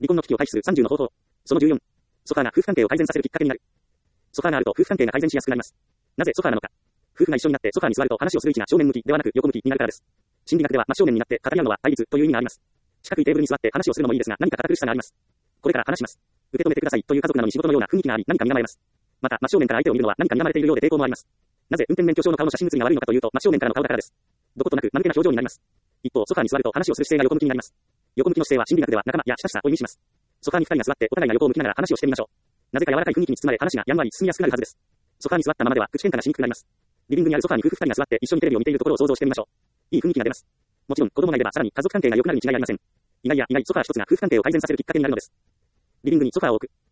離婚の危機を回避する30の方法。その14。ソファーが夫婦関係を改善させるきっかけになる。ソファーがあると夫婦関係が改善しやすくなります。なぜソファーなのか。夫婦が一緒になってソファーに座ると話をする位置が正面向きではなく横向きになるからです。心理学では真正面になって語り合うのは対立という意味があります。近くテーブルに座って話をするのもいいですが、何か堅苦しさがあります。これから話します。受け止めてくださいという家族なのに仕事のような雰囲気があり、何か睨まれます。また、真正面から相手を見るのは何か睨まれているようで抵抗もあります。なぜ運転免許証の顔の写真写りが悪いのかというと、真正面からの顔だからです。どことなく間抜けな表情になります。一方、ソファーに座ると話をする姿勢が横向きになります。横向きの姿勢は心理学では仲間や親しさを意味します。ソファーに二人が座ってお互いが横を向きながら話をしてみましょう。なぜか柔らかい雰囲気に包まれ話がやんわり進みやすくなるはずです。ソファーに座ったままでは口喧嘩がしにくくなります。リビングにあるソファーに夫婦二人が座って一緒にテレビを見ているところを想像してみましょう。いい雰囲気が出ます。もちろん子供がいればさらに家族関係が良くなるに違いありません。意外や意外ソファー一つが夫婦関係を改善させるきっかけになるのです。リビングにソファーを置く。